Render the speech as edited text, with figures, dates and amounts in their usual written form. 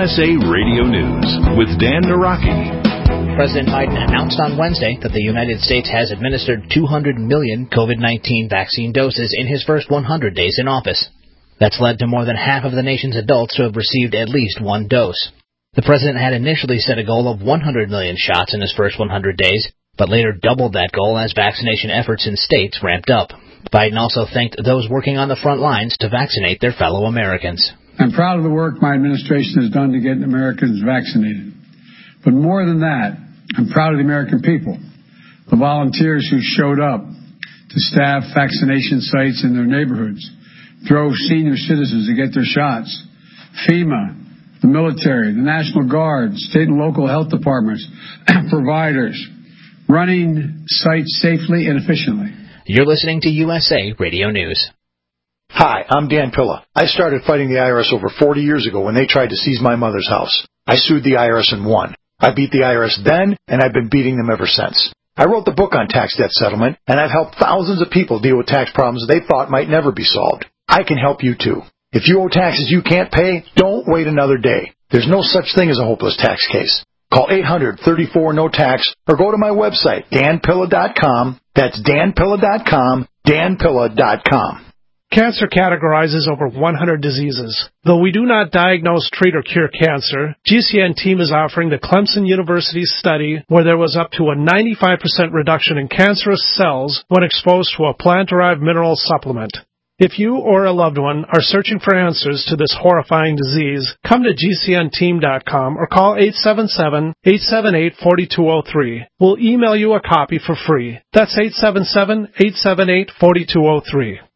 USA Radio News with Dan Naraki. President Biden announced on Wednesday that the United States has administered 200 million COVID-19 vaccine doses in his first 100 days in office. That's led to more than half of the nation's adults to have received at least one dose. The president had initially set a goal of 100 million shots in his first 100 days, but later doubled that goal as vaccination efforts in states ramped up. Biden also thanked those working on the front lines to vaccinate their fellow Americans. I'm proud of the work my administration has done to get Americans vaccinated. But more than that, I'm proud of the American people, the volunteers who showed up to staff vaccination sites in their neighborhoods, drove senior citizens to get their shots, FEMA, the military, the National Guard, state and local health departments, providers, running sites safely and efficiently. You're listening to USA Radio News. Hi, I'm Dan Pilla. I started fighting the IRS over 40 years ago when they tried to seize my mother's house. I sued the IRS and won. I beat the IRS then, and I've been beating them ever since. I wrote the book on tax debt settlement, and I've helped thousands of people deal with tax problems they thought might never be solved. I can help you too. If you owe taxes you can't pay, don't wait another day. There's no such thing as a hopeless tax case. Call 800-34-NO-TAX or go to my website, danpilla.com. That's danpilla.com, danpilla.com. Cancer categorizes over 100 diseases. Though we do not diagnose, treat, or cure cancer, GCN team is offering the Clemson University study where there was up to a 95% reduction in cancerous cells when exposed to a plant-derived mineral supplement. If you or a loved one are searching for answers to this horrifying disease, come to GCNteam.com or call 877-878-4203. We'll email you a copy for free. That's 877-878-4203.